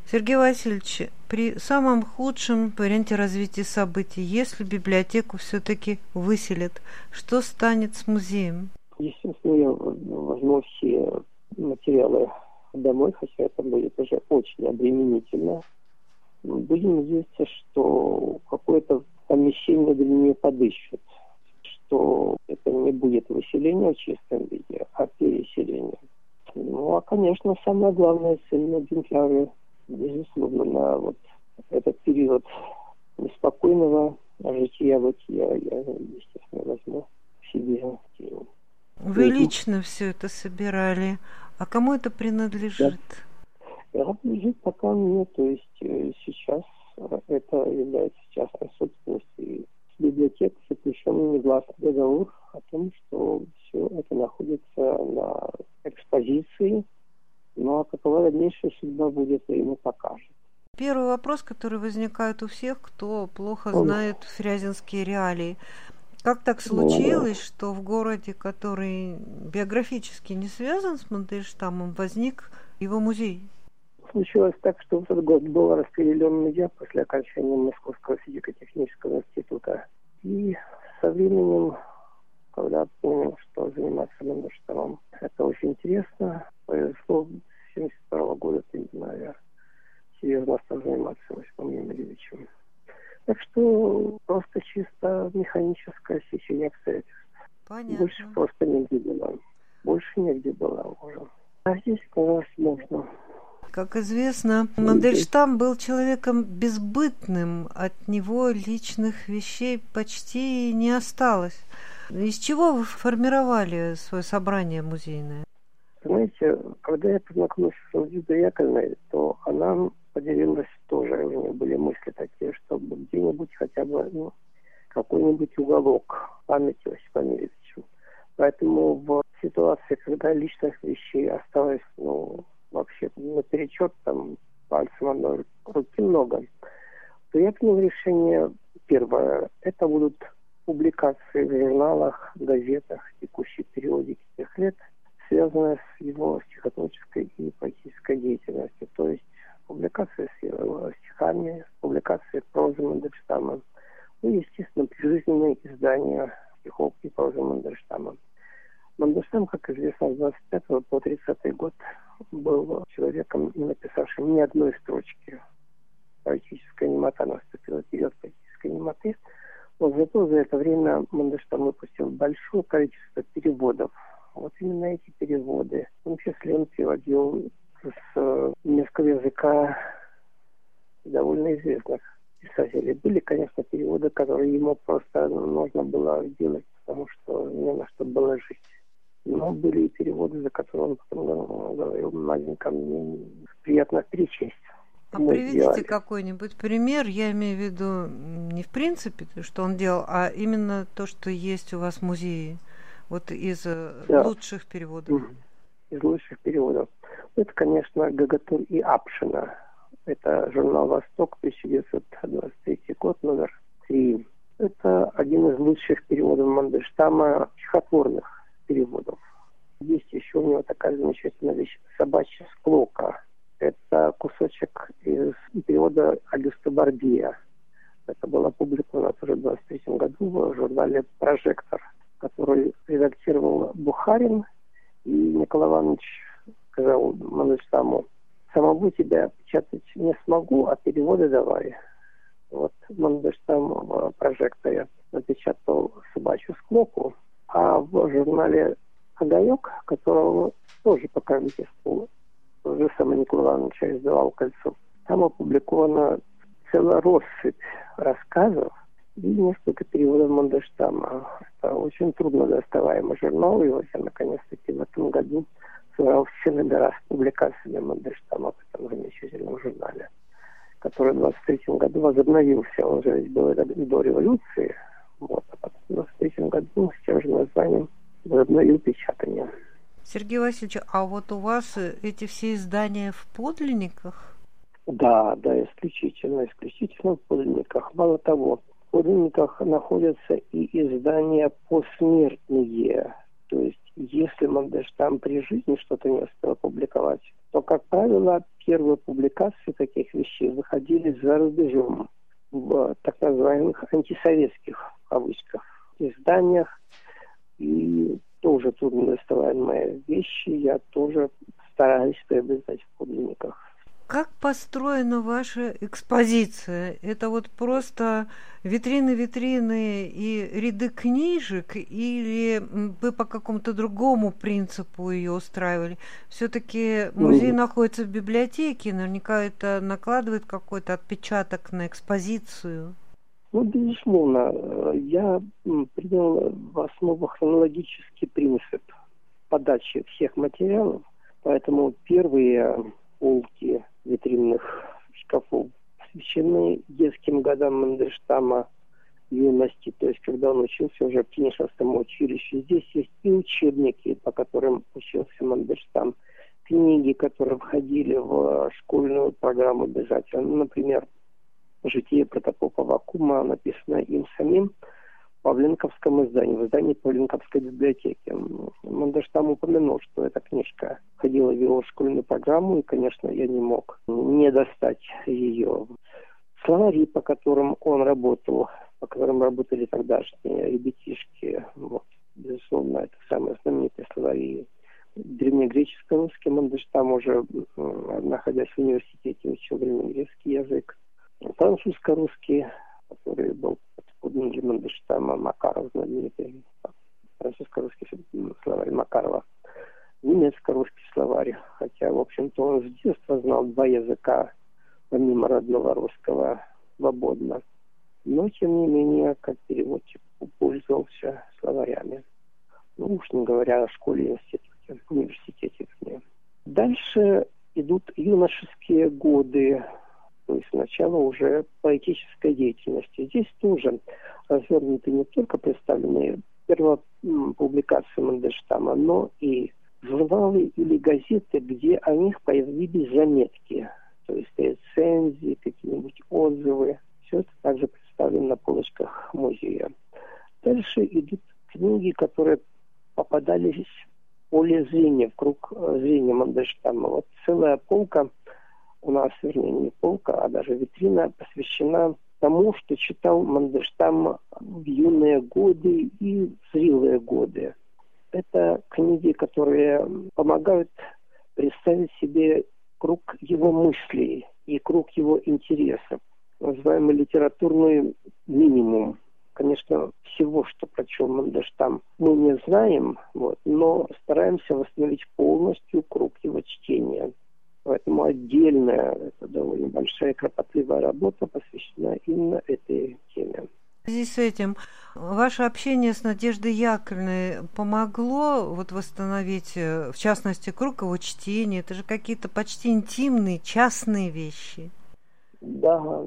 Сергей Васильевич, при самом худшем варианте развития событий, если библиотеку все-таки выселят, что станет с музеем? Естественно, я возьму все материалы домой, хотя это будет уже очень обременительно. Будем надеяться, что какое-то помещение для нее подыщут, что это не будет выселение в чистом виде, а переселение. Ну, а, конечно, самое главное, ценное экземпляры, безусловно, на вот этот период неспокойного жития-бытия я, естественно, возьму к себе. Вы лично все это собирали, а кому это принадлежит? Это принадлежит пока мне, то есть сейчас это является частной собственностью. И с библиотекой заключен негласный договор о том, что все это находится на экспозиции. Ну а какова дальнейшая судьба будет, время покажет. Первый вопрос, который возникает у всех, кто плохо знает фрязинские реалии. Как так случилось, что в городе, который биографически не связан с Мандельштамом, возник его музей? Случилось так, что в этот год был распределен музей после окончания Московского физико-технического института. И со временем, когда понял, что заниматься Мандельштамом это очень интересно, повезло с 1972 года, я серьезно стал заниматься Василием Юрьевичем. Так что просто чисто механическое стечение обстоятельств. Понятно. Больше просто негде было. Больше негде было уже. А здесь, конечно, можно. Как известно, Мандельштам был человеком безбытным. От него личных вещей почти не осталось. Из чего вы формировали свое собрание музейное? Знаете, когда я познакомился с Лидой Яковлевной, то она поделилась тоже. У нее были мысли такие, чтобы где-нибудь хотя бы какой-нибудь уголок памяти Осипа Амельевича. Поэтому в ситуации, когда личных вещей осталось, вообще наперечет, там, пальцем одной руки много, то я принял решение первое. Это будут публикации в журналах, газетах, текущей периодики тех лет, связанные с его стихотворческой и поэтической деятельностью. То есть публикации с его стихами, публикации прозы Мандельштама. Естественно, прижизненные издания стихов и прозы Мандельштама. Мандельштам, как известно, с 25 по 30 год был человеком, не написавшим ни одной строчки. Поэтическая немота наступила, период поэтической немоты. Но зато за это время Мандельштам выпустил большое количество переводов. Вот именно эти переводы. В том числе он переводил с немецкого языка довольно известных писателей. Были, конечно, переводы, которые ему просто нужно было делать, потому что не на что было жить. Но были и переводы, за которые он потом говорил маленько, мне приятно перечесть. А приведите какой-нибудь пример, я имею в виду не в принципе, что он делал, а именно то, что есть у вас в музее, вот из лучших переводов. Из лучших переводов. Это, конечно, Гагатур и Апшина. Это журнал «Восток», 1923 год, номер 3. Это один из лучших переводов Мандельштама, стихотворных переводов. Есть еще у него такая замечательная вещь «Собачья склока». Это кусочек из перевода Агюста Барбия. Это было опубликовано тоже в 1923 году в журнале «Прожектор», который редактировал Бухарин. И Николай Иванович сказал Мандельштаму: «Самому тебя печатать не смогу, а переводы давай». Вот Мандельштам в «Прожекторе» напечатал «Собачью склоку», а в журнале «Огонек», которого тоже по покровительству уже сам Николай Иванович издавал Кольцов, там опубликована целая россыпь рассказов и несколько переводов Мандельштама. Это очень трудно доставаемый журнал, и вот я наконец-таки в этом году собрал все номера с публикациями Мандельштама в этом замечательном журнале, который в 1923 году возобновился. Он же ведь был до революции, вот, а потом в 1923 году с тем же названием возобновил печатание. Сергей Васильевич, а вот у вас эти все издания в подлинниках? Да, исключительно в подлинниках. Мало того, в подлинниках находятся и издания посмертные. То есть, если Мандельштам при жизни что-то не успел публиковать, то, как правило, первые публикации таких вещей выходили за рубежом в так называемых антисоветских, в кавычках, изданиях. И тоже трудно доставаемые вещи я тоже стараюсь приобретать в подлинниках. Как построена ваша экспозиция? Это вот просто витрины и ряды книжек, или вы по какому-то другому принципу ее устраивали? Все-таки музей находится в библиотеке, наверняка это накладывает какой-то отпечаток на экспозицию. Ну, безусловно, я принял в основу хронологический принцип подачи всех материалов, поэтому первые полки витринных шкафов посвящены детским годам Мандельштама, юности, то есть когда он учился уже в Книжевском училище. Здесь есть и учебники, по которым учился Мандельштам, книги, которые входили в школьную программу обязательно. Ну, например, «Житие протопопа Аввакума», написано им самим в Павленковском издании, в издании Павленковской библиотеки. Мандельштам упомянул, что эта книжка входила в его школьную программу, и, конечно, я не мог не достать ее. Словари, по которым он работал, по которым работали тогдашние ребятишки, вот, безусловно, это самые знаменитые словари. Древнегреческий, русский Мандельштам уже, находясь в университете, учил древнегреческий язык. Французско-русский, который был подспудным для Мандельштама, Макаров, знаменитый французско-русский словарь Макарова, немецко-русский словарь, хотя, в общем-то, он с детства знал два языка, помимо родного русского, свободно. Но, тем не менее, как переводчик пользовался словарями. Ну, уж не говоря о школе, институте, университете. Дальше идут юношеские годы, то есть начало уже поэтической деятельности. Здесь тоже развернуты не только представленные первопубликации Мандельштама, но и журналы или газеты, где о них появились заметки, то есть рецензии, какие-нибудь отзывы. Все это также представлено на полочках музея. Дальше идут книги, которые попадались в поле зрения, в круг зрения Мандельштама. Вот целая полка у нас, вернее, не полка, а даже витрина посвящена тому, что читал Мандельштам в юные годы и в зрелые годы. Это книги, которые помогают представить себе круг его мыслей и круг его интересов. Называемый литературный минимум. Конечно, всего, что прочел Мандельштам, мы не знаем, но стараемся восстановить полностью круг его чтения. Поэтому отдельная, это довольно большая кропотливая работа посвящена именно этой теме. В связи с этим ваше общение с Надеждой Яковлевной помогло восстановить, в частности, круг его чтения? Это же какие-то почти интимные, частные вещи. Да.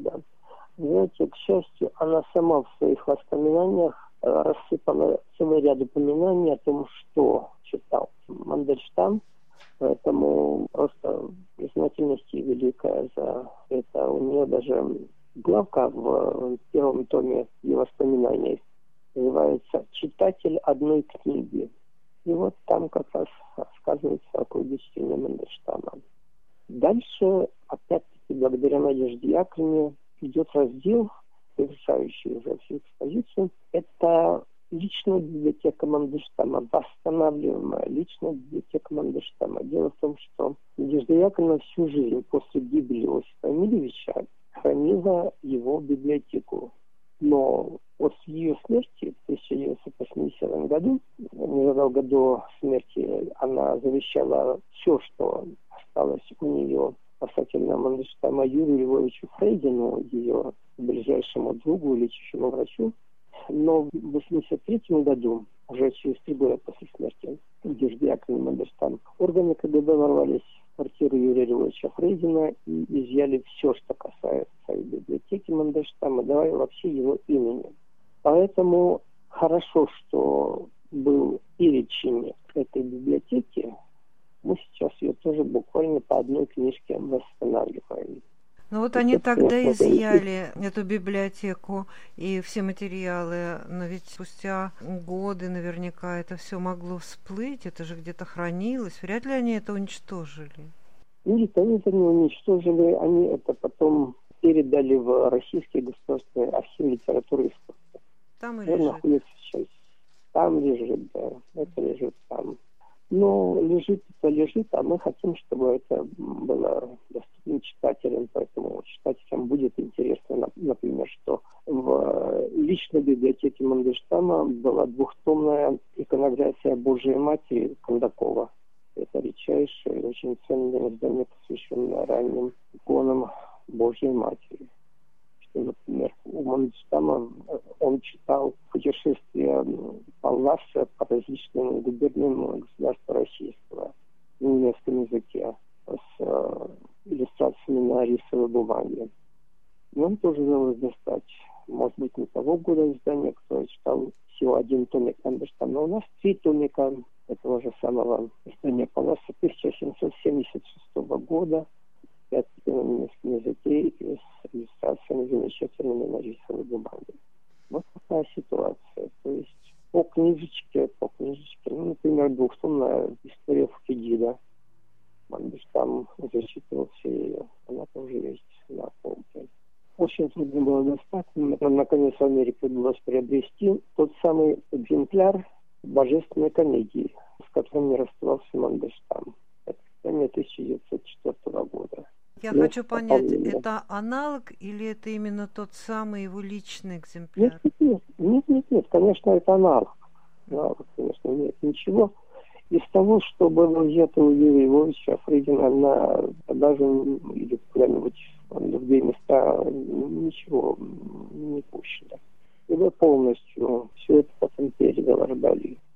Знаете, к счастью, она сама в своих воспоминаниях рассыпала целый ряд упоминаний о том, что читал Мандельштам. Поэтому просто признательность ей великая за это. У нее даже главка в первом томе ее воспоминаний называется «Читатель одной книги». И вот там как раз рассказывается о круге чтения Мандельштама. Дальше, опять-таки, благодаря Надежде Яковлевне, идет раздел, завершающий уже всю экспозицию. Это личная библиотека Мандельштама, восстанавливаемая личная библиотека Мандельштама. Дело в том, что Надежда Яковлевна всю жизнь после гибели Иосифа Эмильевича хранила его библиотеку. Но после ее смерти в 1980 году, незадолго до смерти, она завещала все, что осталось у нее касательно Мандельштама, Юрию Львовичу Фрейдину, ее ближайшему другу, лечащему врачу. Но в 1983 году, уже через 3 года после смерти Надежды Яковлевны Мандельштам, органы КГБ ворвались в квартиру Юрия Львовича Фрейдина и изъяли все, что касается библиотеки Мандельштама, давая вообще его имени. Поэтому хорошо, что был перечень этой библиотеки. Мы сейчас ее тоже буквально по одной книжке восстанавливаем. Ну они тогда изъяли эту библиотеку и все материалы, но ведь спустя годы наверняка это все могло всплыть, это же где-то хранилось. Вряд ли они это уничтожили. Нет, они это не уничтожили, они это потом передали в Российский государственный архив литературы и искусства. Там и Он лежит. находится сейчас. Там лежит, да, это лежит там. Но лежит это лежит, а мы хотим, чтобы это было доступно читателям, поэтому читателям будет интересно, например, что в личной библиотеке Мандельштама была двухтомная иконография Божией Матери Кондакова. Это редчайшее, очень ценное издание, посвященное ранним иконам Божьей Матери. Что, например, у Мандельштама он читал путешествия Палласа по различным губерниям государства российского на немецком языке с иллюстрациями на рисовой бумаге. Нам тоже удалось достать, может быть, не того года издания, кто читал всего один томик Мандельштама, но у нас 3 томика этого же самого издания Палласа 1776 года, опять-таки на немецком языке и с иллюстрациями замечательными на рисовой бумаге. Вот такая ситуация. То есть по книжечке, ну, например, двухтомная история Фукидида. Мандельштам зачитывался ее. Она тоже есть на полке. Очень трудно было достать. Наконец в Америке удалось приобрести тот самый экземпляр «Божественной комедии», с которым не расставался Мандельштам. Это издание 1904 года. Я хочу понять, это аналог или это именно тот самый его личный экземпляр? Нет, конечно, это аналог. Аналог, конечно, нет ничего. Из того, что было взято у Юрия Львовича Фридина на продажу или куда-нибудь в другие места, ничего не пущено. И полностью все это потом передал Ардали.